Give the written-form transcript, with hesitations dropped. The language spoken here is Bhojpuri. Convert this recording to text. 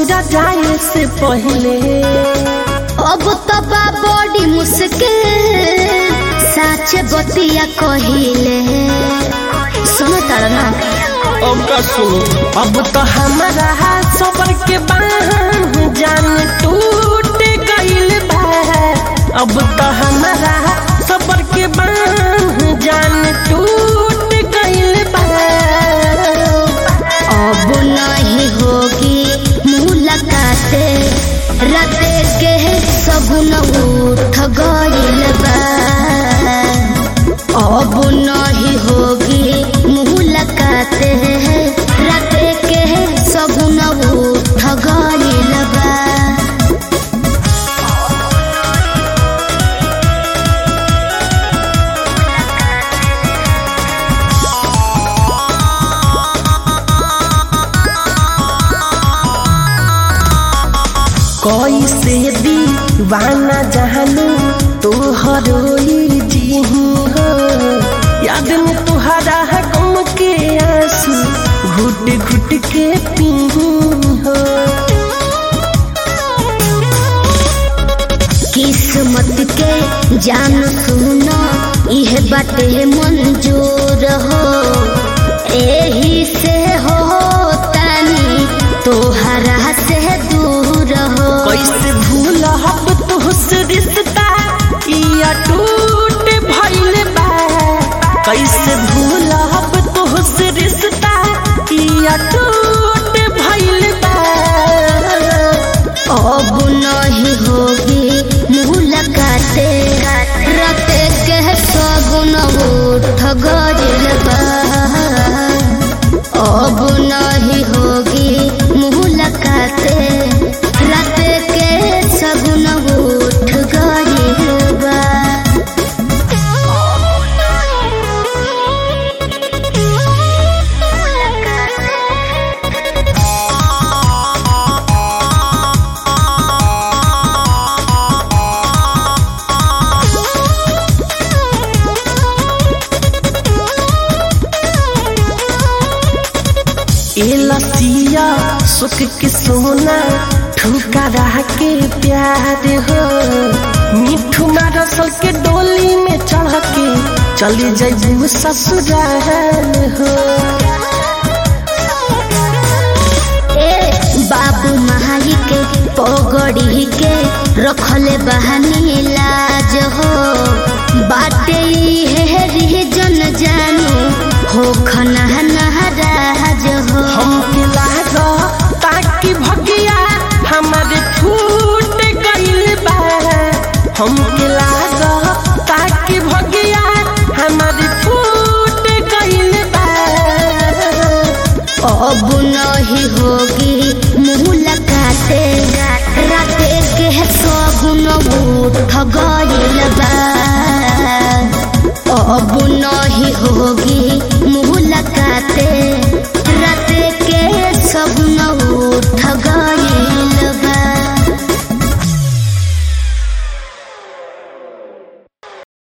ससुरा जाए से पहले अब तो बड़ी मुश्किल साचे बतिया कहिले सुनो तारा अब का सुनो अब तो हमारा सबर के बांध जान टूट गइल बा अब तो हमारा सबर के बांध जान टूट गइल बा अब नहीं होगी मुलाकात रात के सगुन उठ गइल बा अब नहीं होगी मुलाकात रात के सगुन उठ गइल बा कैसे दीवाना जानू तोहरो जी हो याद में तुहरा गम के आंसू घुट घुट के पी हो किस्मत के जान सुनो यह बातें मंजूर हो एही से हो तानी तोहरा से दूर हो कैसे भूल हब तुहसे रिश्ता या टूट भइल बा कैसे भूल हब तुहसे रिश्ता या टूट भइल बा अब नहीं होगी मुलाकात रात के सगुन उठ गइल बा अब नहीं होगी मुलाकात रात के सगुन उठ गइल बा लसिया सुख के सोना ठुकरा के प्यार हो मिठू रसल के डोली में चढ़ के चली जाइबू ससुराल हो बाबू माई के पगड़ी के रखले बहानी लाज हो बाटे हे जन जानू हो खना नाराज हो हमके लागो ताकि भगिया हमारे छूट गइल बा हमके लागो ताकि भगिया हमारे छूट गइल बा अब नहीं होगी मुलाकात रात के सगुन उठ गइल बा अब नहीं होगी मुलाकात